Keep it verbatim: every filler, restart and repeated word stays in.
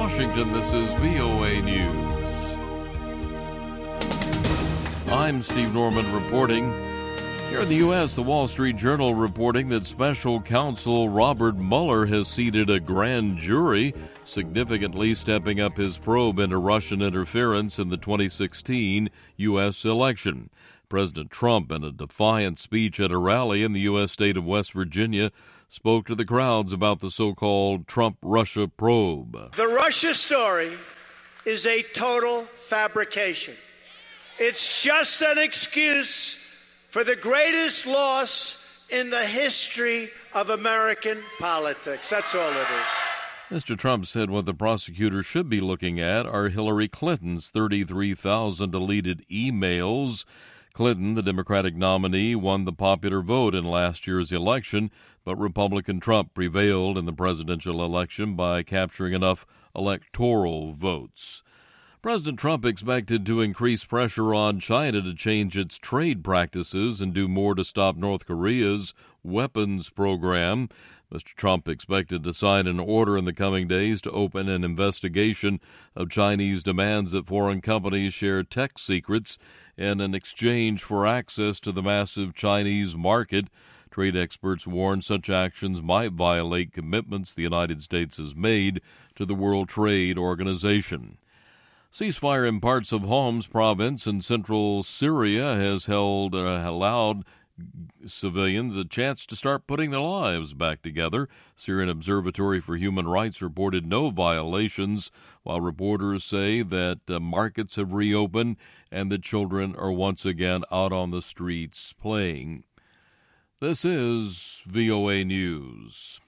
Washington, this is V O A News. I'm Steve Norman reporting. Here in the U S, the Wall Street Journal reporting that special counsel Robert Mueller has seated a grand jury, significantly stepping up his probe into Russian interference in the twenty sixteen U S election. President Trump, in a defiant speech at a rally in the U S state of West Virginia, spoke to the crowds about the so-called Trump-Russia probe. The Russia story is a total fabrication. It's just an excuse for the greatest loss in the history of American politics. That's all it is. Mister Trump said what the prosecutors should be looking at are Hillary Clinton's thirty-three thousand deleted emails. Clinton, the Democratic nominee, won the popular vote in last year's election, but Republican Trump prevailed in the presidential election by capturing enough electoral votes. President Trump expected to increase pressure on China to change its trade practices and do more to stop North Korea's weapons program. Mister Trump expected to sign an order in the coming days to open an investigation of Chinese demands that foreign companies share tech secrets in an exchange for access to the massive Chinese market. Trade experts warn such actions might violate commitments the United States has made to the World Trade Organization. Ceasefire in parts of Homs province in central Syria has held uh, allowed civilians a chance to start putting their lives back together. Syrian Observatory for Human Rights reported no violations, while reporters say that uh, markets have reopened and the children are once again out on the streets playing. This is V O A News.